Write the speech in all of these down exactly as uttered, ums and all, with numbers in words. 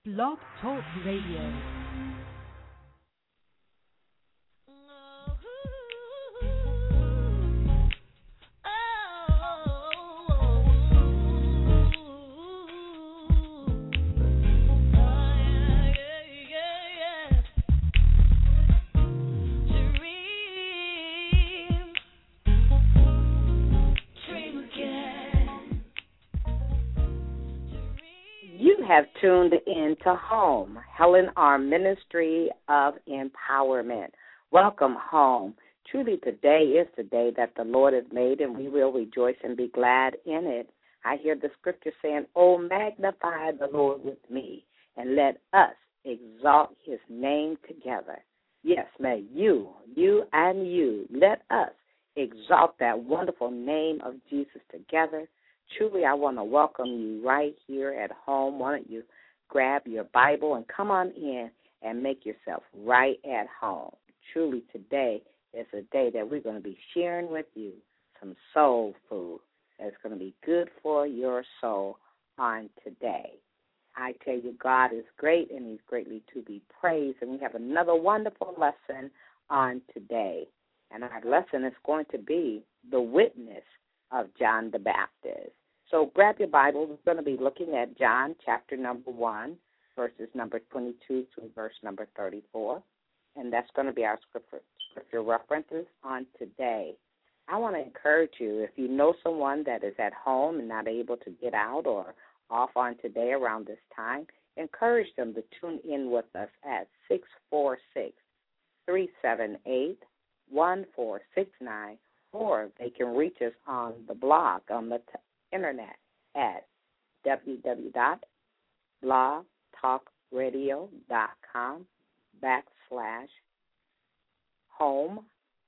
Blog Talk Radio. Have tuned in to Home, Helen R. Ministry of Empowerment. Welcome home. Truly, today is the day that the Lord has made, and we will rejoice and be glad in it. I hear the scripture saying, "Oh, magnify the Lord with me, and let us exalt his name together." Yes, may you, you and you, let us exalt that wonderful name of Jesus together. Truly, I want to welcome you right here at home. Why don't you grab your Bible and come on in and make yourself right at home. Truly, today is a day that we're going to be sharing with you some soul food that's going to be good for your soul on today. I tell you, God is great, and he's greatly to be praised, and we have another wonderful lesson on today. And our lesson is going to be the witness of John the Baptist. So grab your Bible. We're going to be looking at John chapter number one, verses number twenty-two through verse number thirty-four. And that's going to be our scripture, scripture references on today. I want to encourage you, if you know someone that is at home and not able to get out or off on today around this time, encourage them to tune in with us at six four six, three seven eight, one four six nine, or they can reach us on the blog, on the t- internet at www.blogtalkradio.com backslash home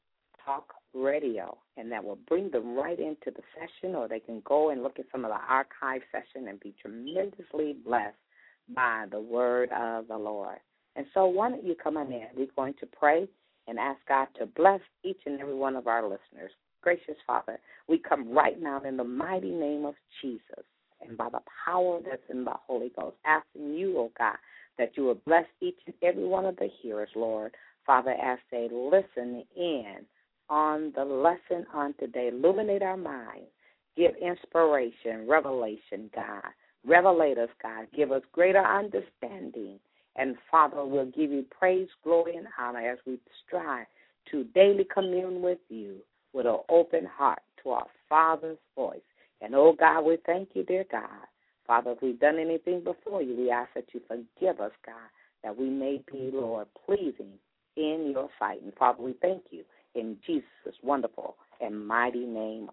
talk radio, and that will bring them right into the session, or they can go and look at some of the archive session and be tremendously blessed by the word of the Lord. And so why don't you come on in? We're going to pray and ask God to bless each and every one of our listeners. Gracious Father, we come right now in the mighty name of Jesus and by the power that's in the Holy Ghost, asking you, oh God, that you will bless each and every one of the hearers, Lord. Father, as they listen in on the lesson on today, illuminate our minds, give inspiration, revelation, God. Revelate us, God. Give us greater understanding. And, Father, we'll give you praise, glory, and honor as we strive to daily commune with you with an open heart to our Father's voice. And, oh, God, we thank you, dear God. Father, if we've done anything before you, we ask that you forgive us, God, that we may be, Lord, pleasing in your sight. And, Father, we thank you in Jesus' wonderful and mighty name.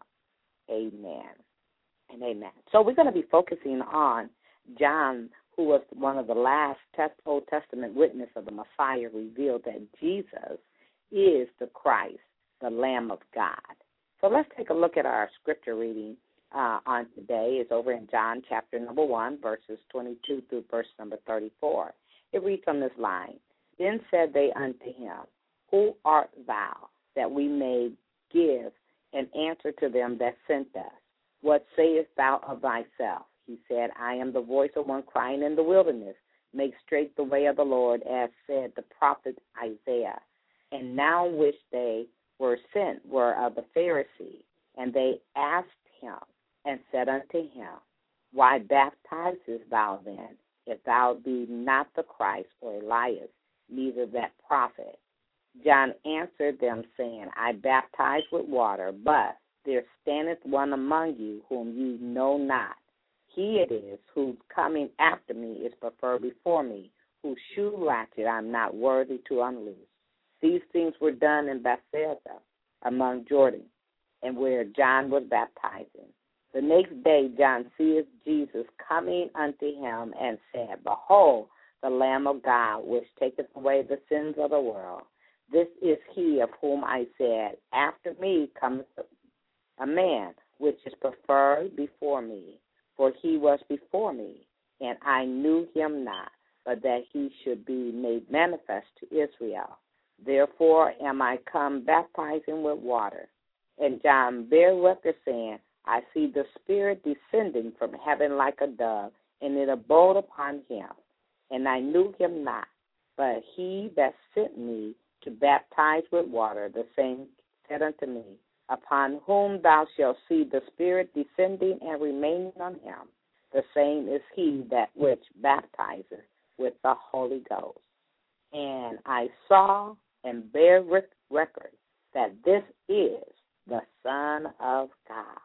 Amen and amen. So we're going to be focusing on John, who was one of the last Old Testament witness of the Messiah, revealed that Jesus is the Christ, the Lamb of God. So let's take a look at our scripture reading uh, on today. It's over in John chapter number one, verses twenty-two through verse number thirty-four. It reads on this line, "Then said they unto him, Who art thou, that we may give an answer to them that sent us? What sayest thou of thyself? He said, I am the voice of one crying in the wilderness, make straight the way of the Lord, as said the prophet Isaiah. And now which they were sent were of the Pharisee, and they asked him, and said unto him, Why baptizest thou then, if thou be not the Christ or Elias, neither that prophet? John answered them, saying, I baptize with water, but there standeth one among you whom ye know not. He it is whose coming after me is preferred before me, whose shoe latchet I am not worthy to unloose. These things were done in Bethsaida, among Jordan, and where John was baptizing. The next day John seeth Jesus coming unto him, and said, Behold, the Lamb of God, which taketh away the sins of the world. This is he of whom I said, After me cometh a man, which is preferred before me. For he was before me, and I knew him not, but that he should be made manifest to Israel. Therefore am I come baptizing with water. And John bare record, saying, I see the Spirit descending from heaven like a dove, and it abode upon him. and I knew him not. But he that sent me to baptize with water, the same said unto me, Upon whom thou shalt see the Spirit descending and remaining on him, the same is he that which baptizeth with the Holy Ghost. And I saw and bear record that this is the Son of God.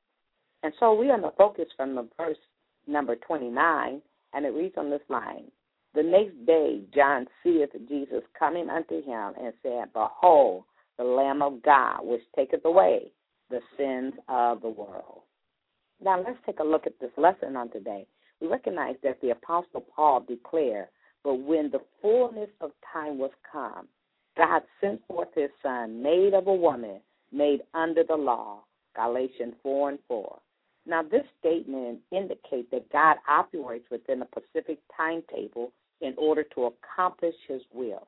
And so we are going to focus from the verse number twenty-nine, and it reads on this line, The next day John seeth Jesus coming unto him, and said, Behold, the Lamb of God, which taketh away the sins of the world. Now let's take a look at this lesson on today. We recognize that the Apostle Paul declared, But when the fullness of time was come, God sent forth his Son, made of a woman, made under the law, Galatians four and four. Now this statement indicates that God operates within a specific timetable in order to accomplish his will.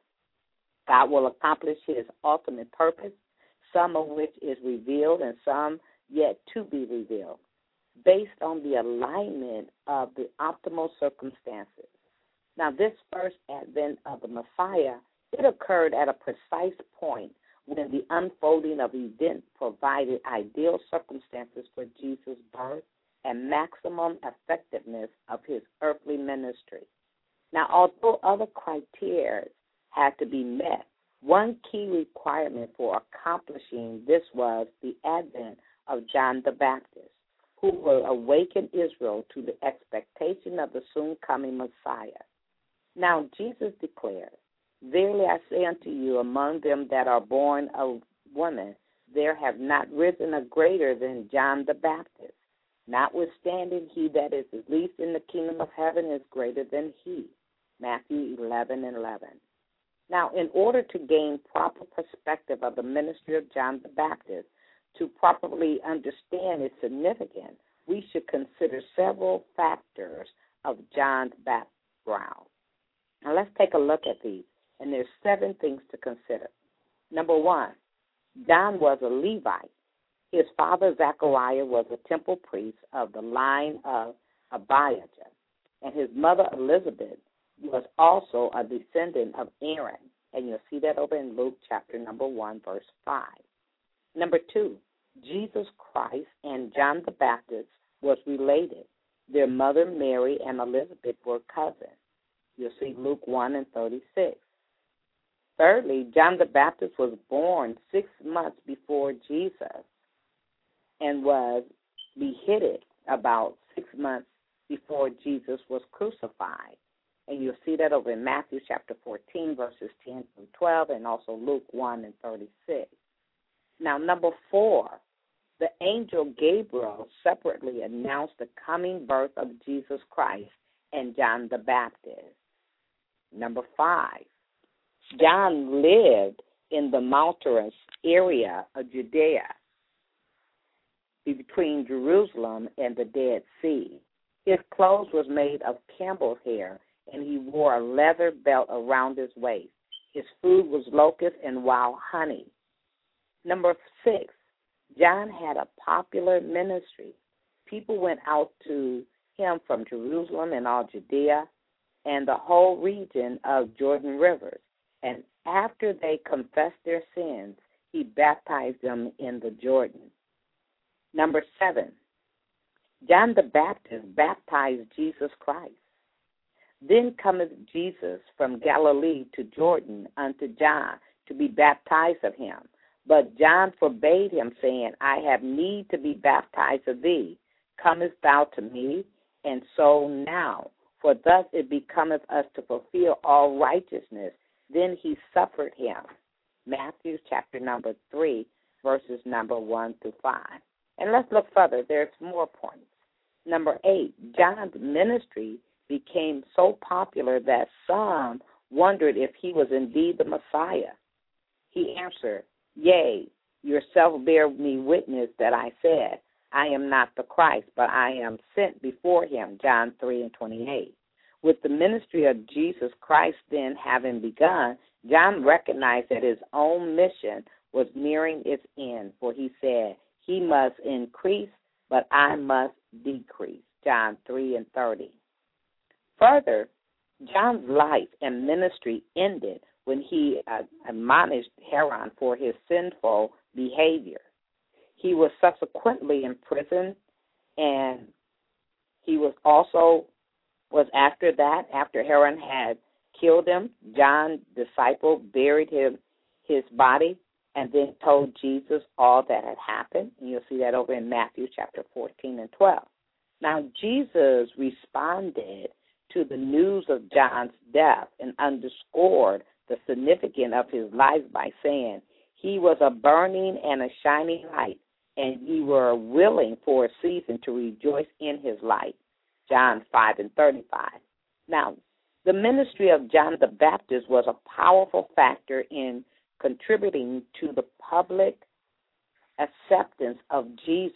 God will accomplish his ultimate purpose, some of which is revealed and some yet to be revealed, based on the alignment of the optimal circumstances. Now, this first advent of the Messiah, it occurred at a precise point when the unfolding of events provided ideal circumstances for Jesus' birth and maximum effectiveness of his earthly ministry. Now, although other criteria had to be met, one key requirement for accomplishing this was the advent of John the Baptist, who will awaken Israel to the expectation of the soon-coming Messiah. Now, Jesus declared, Verily I say unto you, among them that are born of women, there have not risen a greater than John the Baptist. Notwithstanding, he that is least in the kingdom of heaven is greater than he. Matthew eleven and eleven. Now, in order to gain proper perspective of the ministry of John the Baptist, to properly understand its significance, we should consider several factors of John's background. Now, let's take a look at these, and there's seven things to consider. Number one, John was a Levite. His father, Zechariah, was a temple priest of the line of Abijah, and his mother, Elizabeth, was also a descendant of Aaron, and you'll see that over in Luke chapter number one, verse five. Number two, Jesus Christ and John the Baptist was related. Their mother, Mary, and Elizabeth were cousins. You'll see Luke one and thirty-six. Thirdly, John the Baptist was born six months before Jesus and was beheaded about six months before Jesus was crucified. And you'll see that over in Matthew chapter fourteen, verses ten through twelve, and also Luke one and thirty-six. Now, number four, the angel Gabriel separately announced the coming birth of Jesus Christ and John the Baptist. Number five, John lived in the mountainous area of Judea between Jerusalem and the Dead Sea. His clothes was made of camel's hair, and he wore a leather belt around his waist. His food was locusts and wild honey. Number six, John had a popular ministry. People went out to him from Jerusalem and all Judea and the whole region of Jordan rivers. And after they confessed their sins, he baptized them in the Jordan. Number seven, John the Baptist baptized Jesus Christ. Then cometh Jesus from Galilee to Jordan unto John to be baptized of him. But John forbade him, saying, I have need to be baptized of thee. Comest thou to me? And so now, for thus it becometh us to fulfill all righteousness. Then he suffered him. Matthew chapter number three, verses number one through five. And let's look further. There's more points. Number eight, John's ministry became so popular that some wondered if he was indeed the Messiah. He answered, Yea, yourself bear me witness that I said, I am not the Christ, but I am sent before him, John three and twenty-eight. With the ministry of Jesus Christ then having begun, John recognized that his own mission was nearing its end, for he said, he must increase, but I must decrease, John three and thirty. Further, John's life and ministry ended when he uh, admonished Herod for his sinful behavior. He was subsequently imprisoned, and he was also, was after that, after Herod had killed him, John's disciple buried him, his body, and then told Jesus all that had happened. And you'll see that over in Matthew chapter fourteen and twelve. Now, Jesus responded to the news of John's death and underscored the significance of his life by saying, he was a burning and a shining light, and ye were willing for a season to rejoice in his light. John five and thirty-five. Now, the ministry of John the Baptist was a powerful factor in contributing to the public acceptance of Jesus.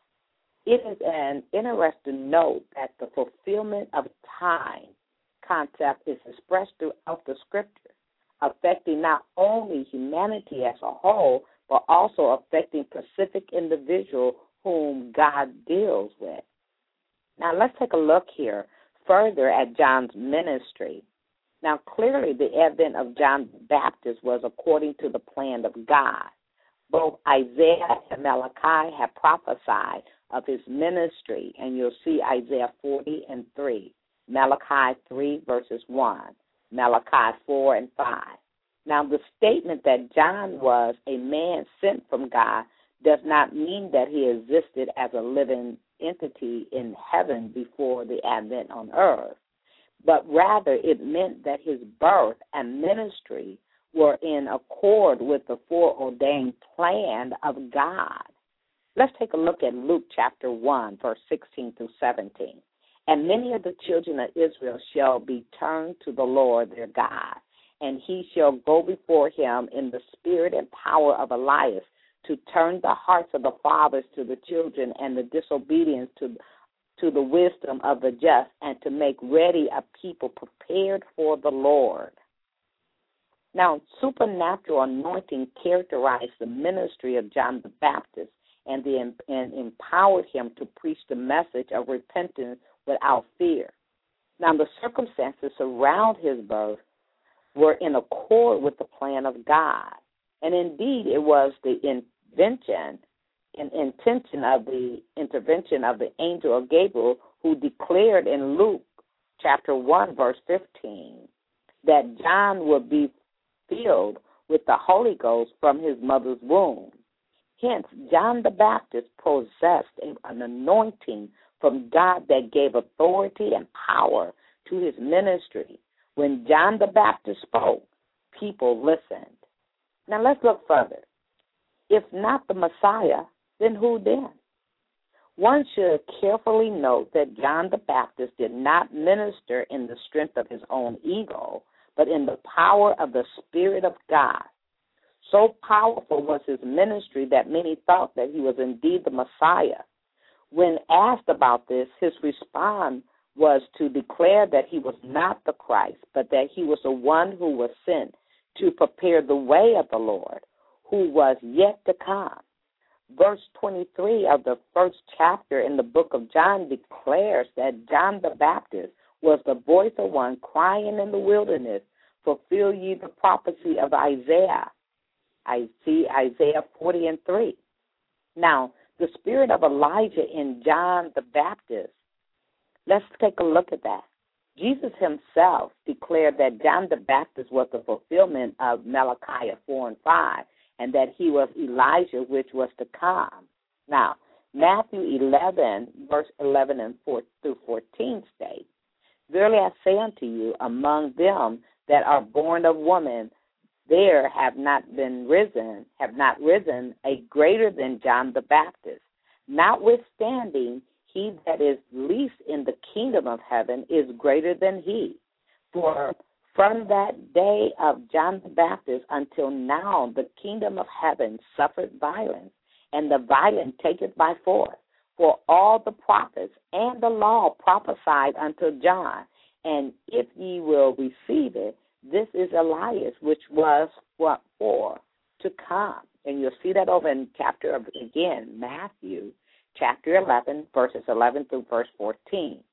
It is an interesting note that the fulfillment of time concept is expressed throughout the Scripture, affecting not only humanity as a whole, but also affecting specific individuals whom God deals with. Now, let's take a look here further at John's ministry. Now, clearly the advent of John the Baptist was according to the plan of God. Both Isaiah and Malachi have prophesied of his ministry, and you'll see Isaiah forty and three, Malachi three verses one, Malachi four and five. Now, the statement that John was a man sent from God does not mean that he existed as a living entity in heaven before the advent on earth, but rather it meant that his birth and ministry were in accord with the foreordained plan of God. Let's take a look at Luke chapter one, verse sixteen through seventeen. And many of the children of Israel shall be turned to the Lord their God, and he shall go before him in the spirit and power of Elias, to turn the hearts of the fathers to the children, and the disobedience to, to the wisdom of the just, and to make ready a people prepared for the Lord. Now, supernatural anointing characterized the ministry of John the Baptist and, the, and empowered him to preach the message of repentance without fear. Now, the circumstances around his birth were in accord with the plan of God. And indeed, it was the invention and intention of the intervention of the angel of Gabriel, who declared in Luke chapter one, verse fifteen, that John would be filled with the Holy Ghost from his mother's womb. Hence, John the Baptist possessed an anointing from God that gave authority and power to his ministry. When John the Baptist spoke, people listened. Now let's look further. If not the Messiah, then who then? One should carefully note that John the Baptist did not minister in the strength of his own ego, but in the power of the Spirit of God. So powerful was his ministry that many thought that he was indeed the Messiah. When asked about this, his response was to declare that he was not the Christ, but that he was the one who was sent to prepare the way of the Lord, who was yet to come. Verse twenty-three of the first chapter in the book of John declares that John the Baptist was the voice of one crying in the wilderness, fulfill ye the prophecy of Isaiah. I see Isaiah forty and three. Now, the spirit of Elijah in John the Baptist, let's take a look at that. Jesus himself declared that John the Baptist was the fulfillment of Malachi four and five, and that he was Elijah, which was to come. Now, Matthew eleven, verse eleven and four through fourteen states, verily I say unto you, among them that are born of woman, there have not been risen, have not risen a greater than John the Baptist. Notwithstanding, he that is least in the kingdom of heaven is greater than he. For from that day of John the Baptist until now, the kingdom of heaven suffered violence, and the violent take it by force. For all the prophets and the law prophesied unto John, and if ye will receive it, this is Elias, which was what for to come. And you'll see that over in chapter, again, Matthew chapter eleven, verses eleven through verse fourteen.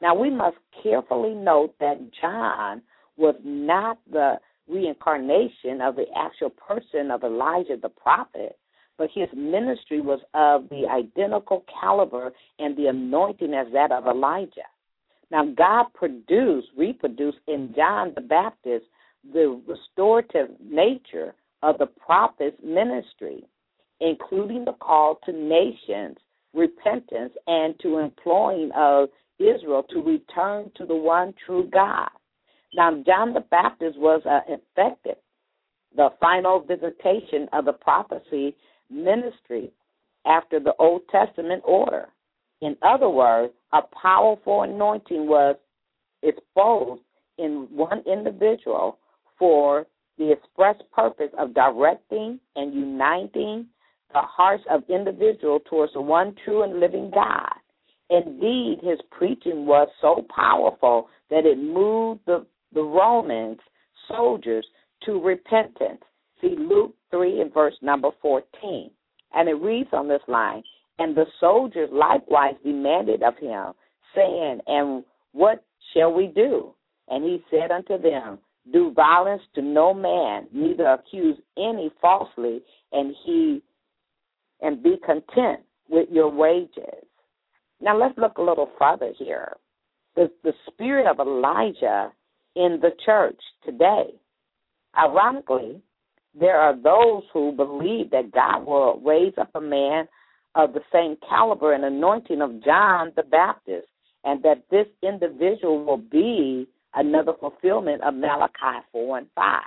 Now, we must carefully note that John was not the reincarnation of the actual person of Elijah the prophet, but his ministry was of the identical caliber and the anointing as that of Elijah. Now, God produced, reproduced in John the Baptist the restorative nature of the prophet's ministry, including the call to nations, repentance, and to imploring of Israel to return to the one true God. Now, John the Baptist was uh, effective, the final visitation of the prophecy ministry after the Old Testament order. In other words, a powerful anointing was exposed in one individual for the express purpose of directing and uniting the hearts of individuals towards the one true and living God. Indeed, his preaching was so powerful that it moved the, the Romans soldiers to repentance. See Luke three and verse number fourteen. And it reads on this line, and the soldiers likewise demanded of him, saying, and what shall we do? And he said unto them, do violence to no man, neither accuse any falsely, and he and be content with your wages. Now let's look a little further here. The, the spirit of Elijah in the church today. Ironically, there are those who believe that God will raise up a man of the same caliber and anointing of John the Baptist, and that this individual will be another fulfillment of Malachi four and five.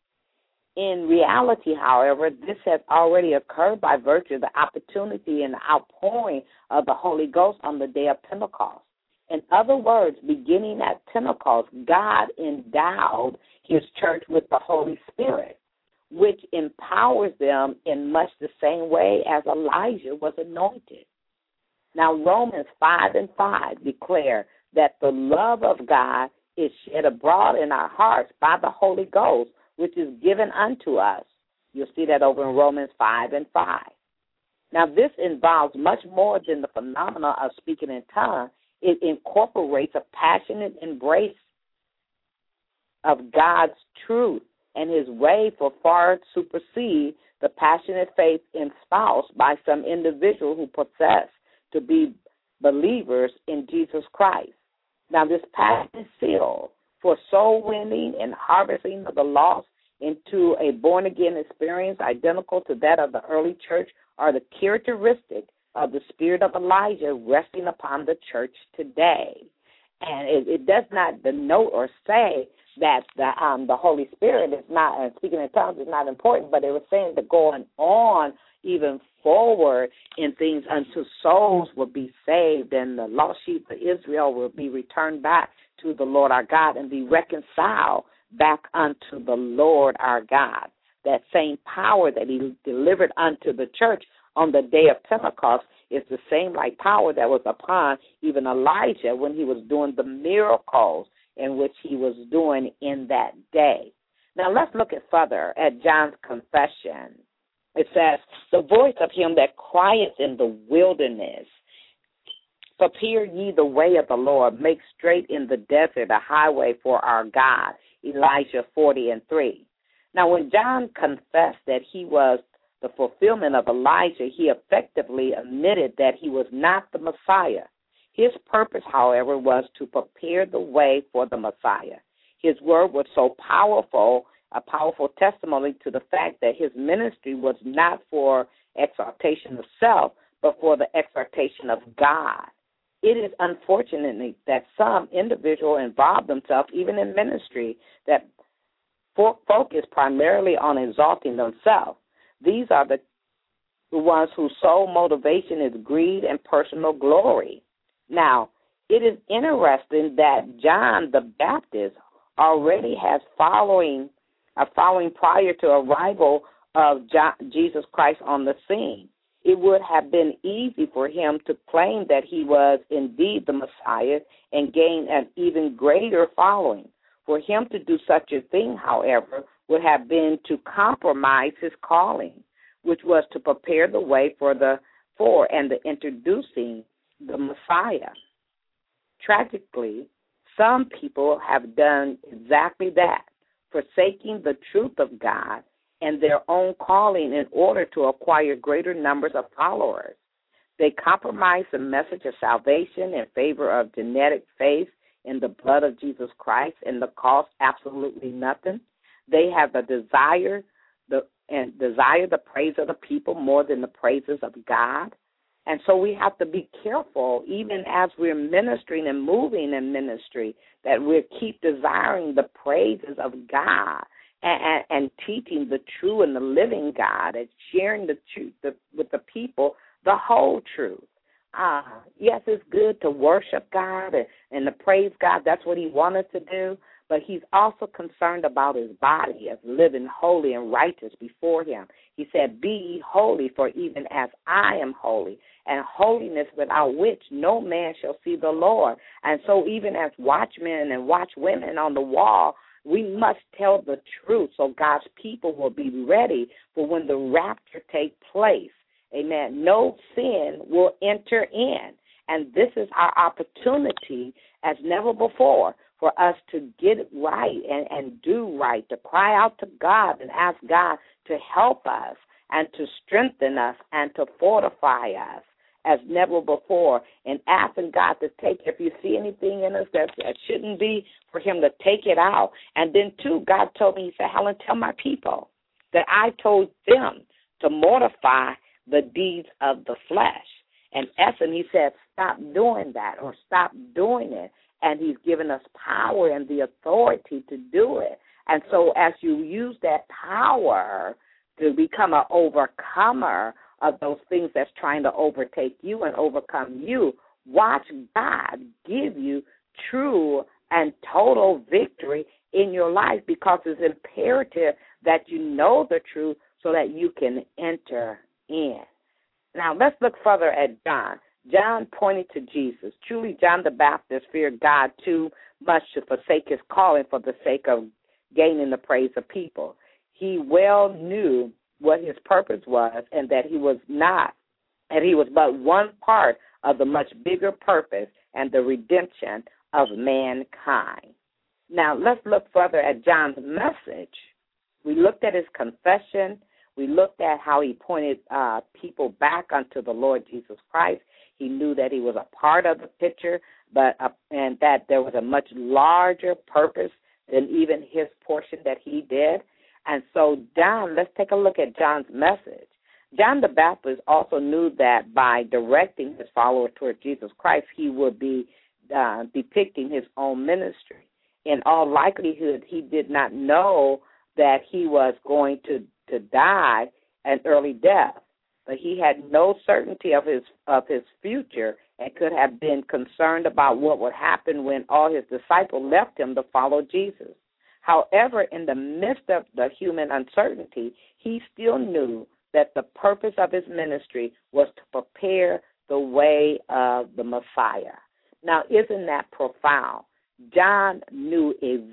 In reality, however, this has already occurred by virtue of the opportunity and the outpouring of the Holy Ghost on the day of Pentecost. In other words, beginning at Pentecost, God endowed his church with the Holy Spirit, which empowers them in much the same way as Elijah was anointed. Now, Romans five and five declare that the love of God is shed abroad in our hearts by the Holy Ghost, which is given unto us. You'll see that over in Romans five and five. Now, this involves much more than the phenomena of speaking in tongues. It incorporates a passionate embrace of God's truth and his way for far supersede the passionate faith espoused by some individual who profess to be believers in Jesus Christ. Now, this passionate seal for soul winning and harvesting of the lost into a born-again experience identical to that of the early church are the characteristics of the spirit of Elijah resting upon the church today. And it, it does not denote or say that the um, the Holy Spirit is not, and speaking in tongues is not important, but it was saying that going on even forward in things until souls will be saved and the lost sheep of Israel will be returned back to the Lord our God and be reconciled back unto the Lord our God. That same power that he delivered unto the church on the day of Pentecost is the same like power that was upon even Elijah when he was doing the miracles in which he was doing in that day. Now let's look at further at John's confession. It says, the voice of him that crieth in the wilderness, prepare ye the way of the Lord, make straight in the desert a highway for our God, Elijah forty and three. Now when John confessed that he was the fulfillment of Elijah, he effectively admitted that he was not the Messiah. His purpose, however, was to prepare the way for the Messiah. His word was so powerful, a powerful testimony to the fact that his ministry was not for exaltation of self, but for the exaltation of God. It is unfortunate that some individuals involve themselves, even in ministry, that focus primarily on exalting themselves. These are the, the ones whose sole motivation is greed and personal glory. Now, it is interesting that John the Baptist already has following a following prior to arrival of John, Jesus Christ on the scene. It would have been easy for him to claim that he was indeed the Messiah and gain an even greater following. For him to do such a thing, however, would have been to compromise his calling, which was to prepare the way for the for and the introducing the Messiah. Tragically, some people have done exactly that, forsaking the truth of God and their own calling in order to acquire greater numbers of followers. They compromise the message of salvation in favor of genetic faith in the blood of Jesus Christ, and the cost absolutely nothing. They have a desire the and desire the praise of the people more than the praises of God. And so we have to be careful, even as we're ministering and moving in ministry, that we keep desiring the praises of God and, and, and teaching the true and the living God and sharing the truth the, with the people, the whole truth. Uh, yes, it's good to worship God and, and to praise God. That's what he wanted to do. But he's also concerned about his body as living holy and righteous before him. He said, be ye holy, for even as I am holy, and holiness without which no man shall see the Lord. And so even as watchmen and watchwomen on the wall, we must tell the truth so God's people will be ready for when the rapture takes place. Amen. No sin will enter in. And this is our opportunity as never before for us to get it right and, and do right, to cry out to God and ask God to help us and to strengthen us and to fortify us as never before, and asking God to take, if you see anything in us that, that shouldn't be, for him to take it out. And then, too, God told me, he said, Helen, tell my people that I told them to mortify the deeds of the flesh. And essence, he said, stop doing that or stop doing it. And he's given us power and the authority to do it. And so as you use that power to become an overcomer of those things that's trying to overtake you and overcome you, watch God give you true and total victory in your life, because it's imperative that you know the truth so that you can enter in. Now, let's look further at John. John pointed to Jesus. Truly, John the Baptist feared God too much to forsake his calling for the sake of gaining the praise of people. He well knew what his purpose was, and that he was not, and he was but one part of the much bigger purpose and the redemption of mankind. Now, let's look further at John's message. We looked at his confession. We looked at how he pointed uh, people back unto the Lord Jesus Christ. He knew that he was a part of the picture, but uh, and that there was a much larger purpose than even his portion that he did. And so John, let's take a look at John's message. John the Baptist also knew that by directing his followers toward Jesus Christ, he would be uh, depicting his own ministry. In all likelihood, he did not know that he was going to, to die an early death. But he had no certainty of his of his future and could have been concerned about what would happen when all his disciples left him to follow Jesus. However, in the midst of the human uncertainty, he still knew that the purpose of his ministry was to prepare the way of the Messiah. Now, isn't that profound? John knew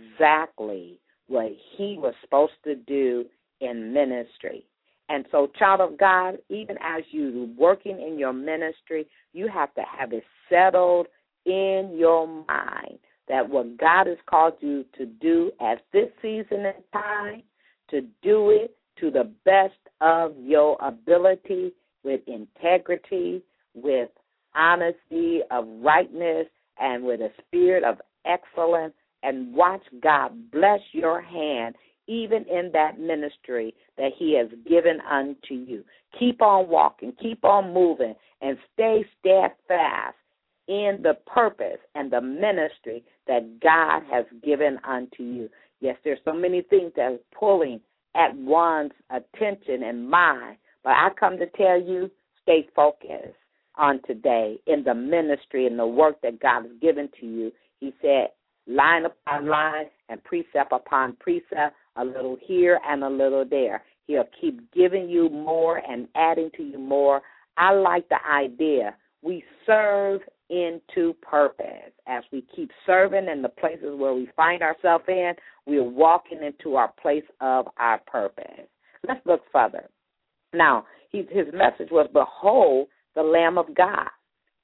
exactly what he was supposed to do in ministry. And so, child of God, even as you're working in your ministry, you have to have it settled in your mind that what God has called you to do at this season and time, to do it to the best of your ability, with integrity, with honesty, of rightness, and with a spirit of excellence, and watch God bless your hand even in that ministry that he has given unto you. Keep on walking, keep on moving, and stay steadfast in the purpose and the ministry that God has given unto you. Yes, there's so many things that are pulling at one's attention and mind, but I come to tell you, stay focused on today in the ministry and the work that God has given to you. He said, line upon line and precept upon precept, a little here and a little there. He'll keep giving you more and adding to you more. I like the idea. We serve into purpose. As we keep serving in the places where we find ourselves in, we are walking into our place of our purpose. Let's look further. Now, he, his message was, behold, the Lamb of God.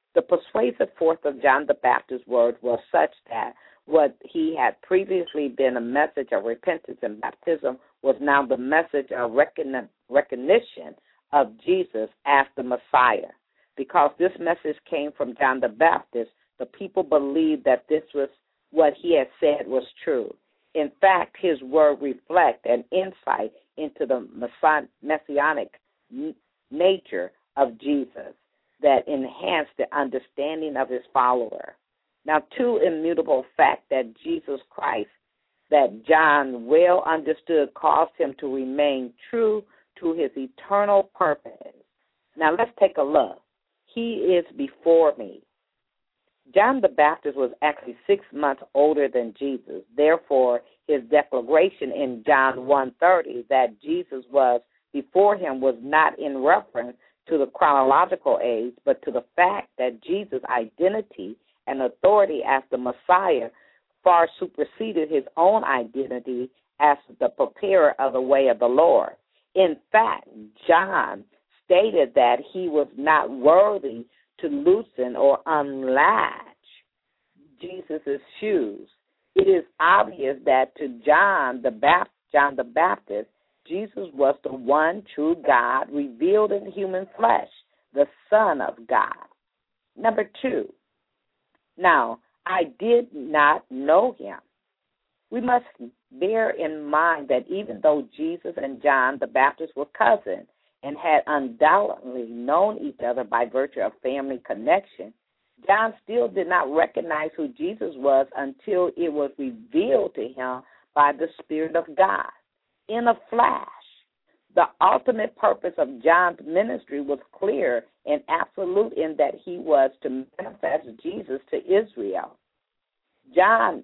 The persuasive force of John the Baptist's words was such that what he had previously been a message of repentance and baptism was now the message of recogni- recognition of Jesus as the Messiah. Because this message came from John the Baptist, the people believed that this was what he had said was true. In fact, his word reflect an insight into the messianic n- nature of Jesus that enhanced the understanding of his follower. Now, two immutable facts that Jesus Christ, that John well understood, caused him to remain true to his eternal purpose. Now, let's take a look. He is before me. John the Baptist was actually six months older than Jesus. Therefore, his declaration in John one thirty that Jesus was before him was not in reference to the chronological age, but to the fact that Jesus' identity and authority as the Messiah far superseded his own identity as the preparer of the way of the Lord. In fact, John stated that he was not worthy to loosen or unlatch Jesus' shoes. It is obvious that to John the Baptist, John the Baptist, Jesus was the one true God revealed in human flesh, the Son of God. Number two, now, I did not know him. We must bear in mind that even though Jesus and John the Baptist were cousins and had undoubtedly known each other by virtue of family connection, John still did not recognize who Jesus was until it was revealed to him by the Spirit of God in a flash. The ultimate purpose of John's ministry was clear and absolute in that he was to manifest Jesus to Israel. John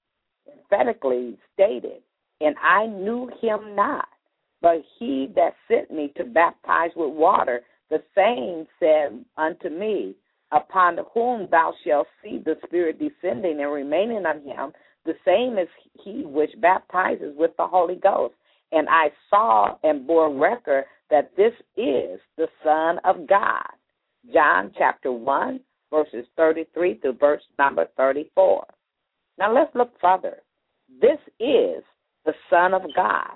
emphatically stated, "And I knew him not, but he that sent me to baptize with water, the same said unto me, upon whom thou shalt see the Spirit descending and remaining on him, the same is he which baptizes with the Holy Ghost. And I saw and bore record that this is the Son of God." John chapter one, verses thirty-three through verse number thirty-four. Now let's look further. This is the Son of God.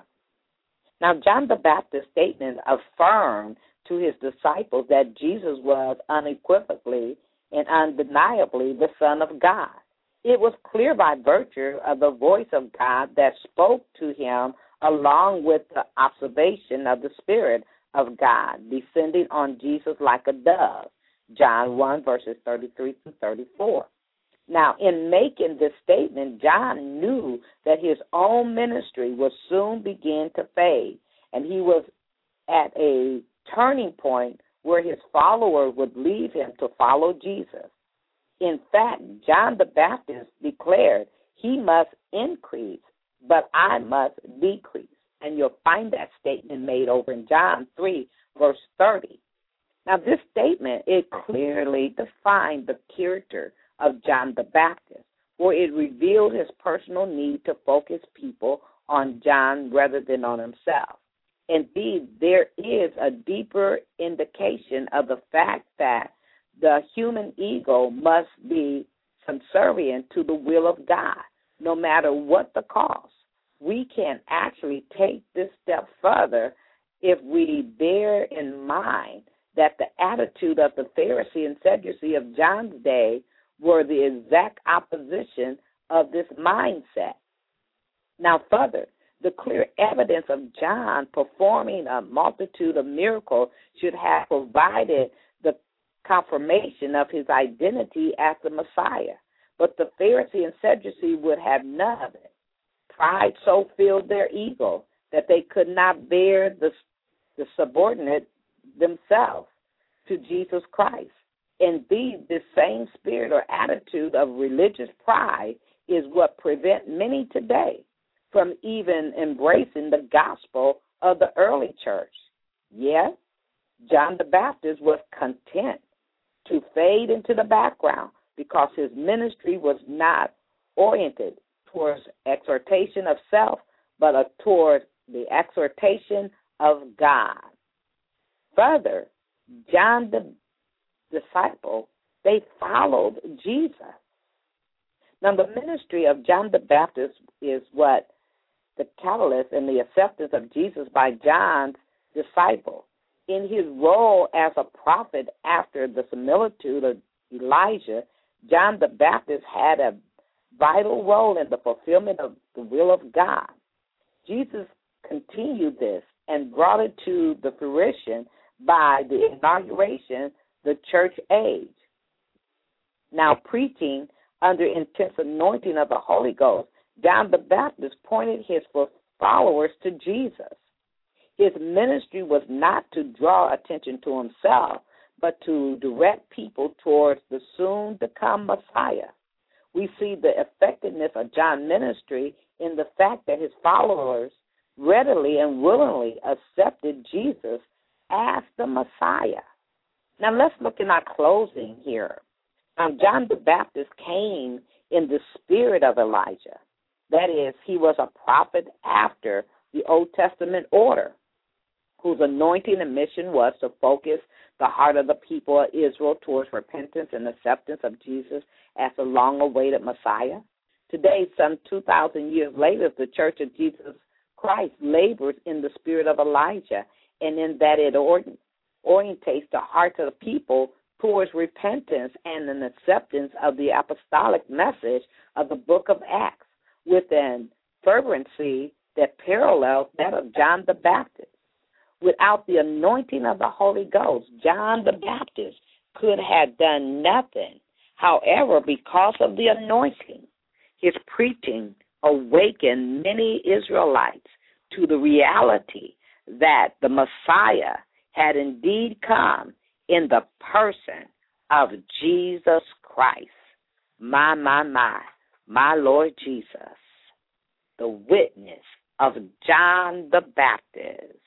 Now John the Baptist's statement affirmed to his disciples that Jesus was unequivocally and undeniably the Son of God. It was clear by virtue of the voice of God that spoke to him, along with the observation of the Spirit of God descending on Jesus like a dove. John one, verses thirty-three to thirty-four. Now, in making this statement, John knew that his own ministry would soon begin to fade, and he was at a turning point where his followers would leave him to follow Jesus. In fact, John the Baptist declared, "He must increase, but I must decrease." And you'll find that statement made over in John three, verse thirty. Now, this statement, it clearly defined the character of John the Baptist, for it revealed his personal need to focus people on John rather than on himself. Indeed, there is a deeper indication of the fact that the human ego must be subservient to the will of God, no matter what the cost. We can actually take this step further if we bear in mind that the attitude of the Pharisee and Sadducee of John's day were the exact opposition of this mindset. Now, further, the clear evidence of John performing a multitude of miracles should have provided the confirmation of his identity as the Messiah. But the Pharisee and Sadducee would have none of it. Pride so filled their ego that they could not bear the, the subordinate themselves to Jesus Christ. Indeed, this same spirit or attitude of religious pride is what prevents many today from even embracing the gospel of the early church. Yes, John the Baptist was content to fade into the background because his ministry was not oriented towards exhortation of self, but towards the exhortation of God. Further, John the disciple They followed Jesus. Now, the ministry of John the Baptist is what the catalyst and the acceptance of Jesus by John's disciple. In his role as a prophet after the similitude of Elijah, John the Baptist had a vital role in the fulfillment of the will of God. Jesus continued this and brought it to the fruition by the inauguration, the church age. Now, preaching under intense anointing of the Holy Ghost, John the Baptist pointed his followers to Jesus. His ministry was not to draw attention to himself, but to direct people towards the soon-to-come Messiah. We see the effectiveness of John's ministry in the fact that his followers readily and willingly accepted Jesus as the Messiah. Now, let's look in our closing here. Now, John the Baptist came in the spirit of Elijah. That is, he was a prophet after the Old Testament order, whose anointing and mission was to focus the heart of the people of Israel towards repentance and acceptance of Jesus as the long-awaited Messiah. Today, some two thousand years later, the Church of Jesus Christ labors in the spirit of Elijah, and in that it orientates the hearts of the people towards repentance and an acceptance of the apostolic message of the book of Acts with an fervency that parallels that of John the Baptist. Without the anointing of the Holy Ghost, John the Baptist could have done nothing. However, because of the anointing, his preaching awakened many Israelites to the reality that the Messiah had indeed come in the person of Jesus Christ. My, my, my, my Lord Jesus, the witness of John the Baptist.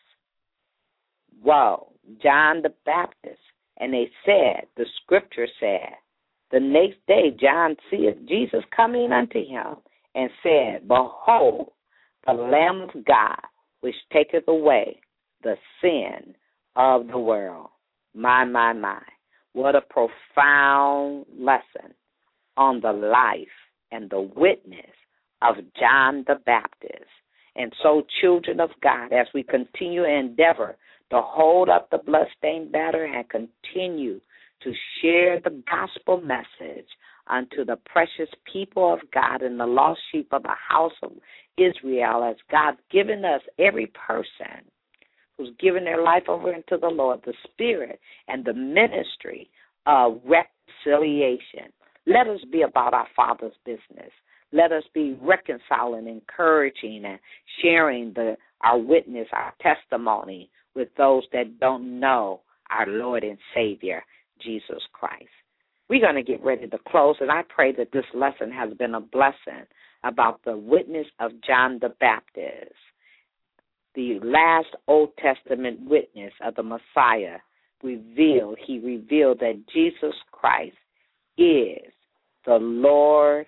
Whoa, John the Baptist. And they said, the scripture said, the next day John seeth Jesus coming unto him and said, behold, the Lamb of God, which taketh away the sin of the world. My, my, my. What a profound lesson on the life and the witness of John the Baptist. And so, children of God, as we continue to endeavor to hold up the bloodstained banner and continue to share the gospel message unto the precious people of God and the lost sheep of the house of Israel, as God's given us, every person who's given their life over into the Lord, the spirit and the ministry of reconciliation. Let us be about our Father's business. Let us be reconciling, encouraging, and sharing the, our witness, our testimony with those that don't know our Lord and Savior, Jesus Christ. We're going to get ready to close, and I pray that this lesson has been a blessing about the witness of John the Baptist, the last Old Testament witness of the Messiah. Revealed, he revealed that Jesus Christ is the Lord,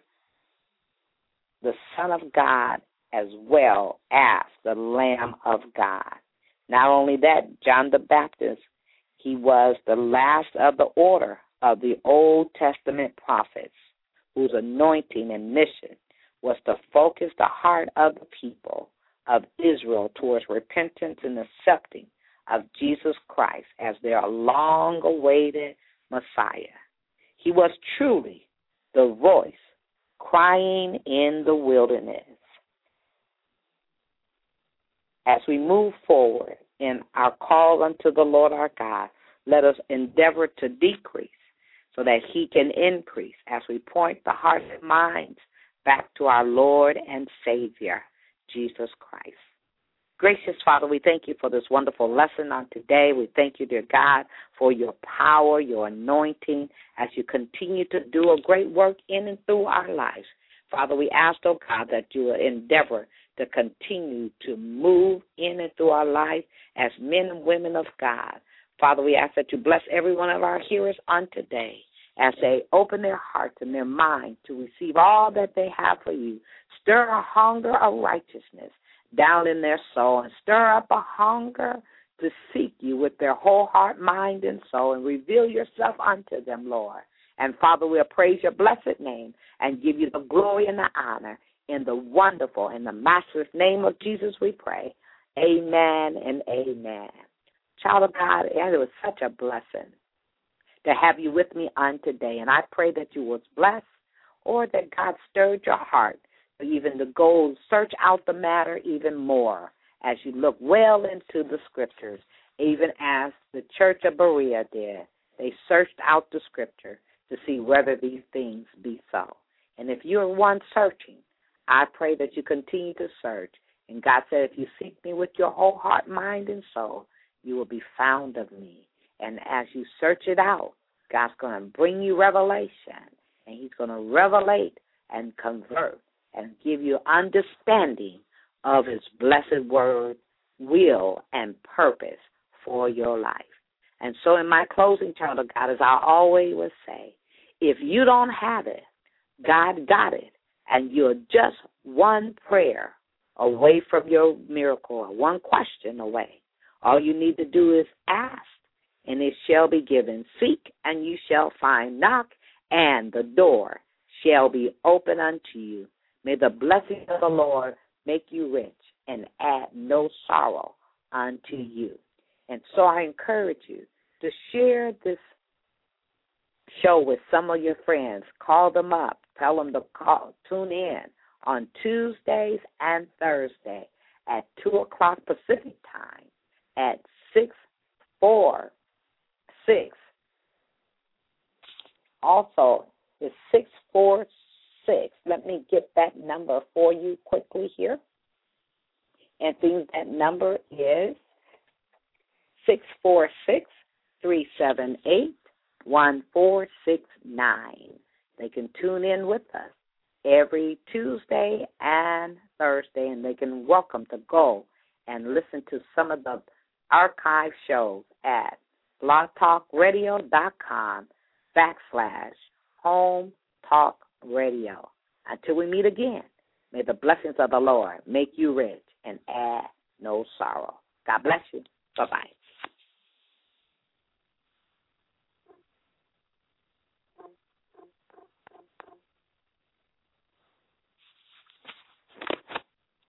the Son of God, as well as the Lamb of God. Not only that, John the Baptist, he was the last of the order of the Old Testament prophets, whose anointing and mission was to focus the heart of the people of Israel towards repentance and accepting of Jesus Christ as their long-awaited Messiah. He was truly the voice crying in the wilderness. As we move forward in our call unto the Lord our God, let us endeavor to decrease so that he can increase as we point the hearts and minds back to our Lord and Savior, Jesus Christ. Gracious Father, we thank you for this wonderful lesson on today. We thank you, dear God, for your power, your anointing, as you continue to do a great work in and through our lives. Father, we ask, oh God, that you will endeavor to continue to move in and through our life as men and women of God. Father, we ask that you bless every one of our hearers on today as they open their hearts and their minds to receive all that they have for you. Stir a hunger of righteousness down in their soul and stir up a hunger to seek you with their whole heart, mind, and soul, and reveal yourself unto them, Lord, And, Father, we'll praise your blessed name and give you the glory and the honor in the wonderful and the matchless name of Jesus we pray. Amen and amen. Child of God, it was such a blessing to have you with me on today. And I pray that you was blessed or that God stirred your heart to even to go search out the matter even more as you look well into the scriptures, even as the church of Berea did. They searched out the scripture to see whether these things be so. And if you're one searching, I pray that you continue to search. And God said, if you seek me with your whole heart, mind, and soul, you will be found of me. And as you search it out, God's going to bring you revelation, and he's going to revelate and convert and give you understanding of his blessed word, will, and purpose for your life. And so in my closing, child of God, as I always would say, if you don't have it, God got it, and you're just one prayer away from your miracle or one question away. All you need to do is ask, and it shall be given. Seek, and you shall find. Knock, and the door shall be open unto you. May the blessing of the Lord make you rich and add no sorrow unto you. And so I encourage you to share this show with some of your friends. Call them up. Tell them to call, tune in on Tuesdays and Thursdays at two o'clock Pacific time at six four six. Also, it's six four six. Let me get that number for you quickly here. And think that number is six four six, three seven eight, one four six nine. They can tune in with us every Tuesday and Thursday, and they can welcome to go and listen to some of the archive shows at blogtalkradio.com backslash home talk radio. Until we meet again, may the blessings of the Lord make you rich and add no sorrow. God bless you. Bye-bye.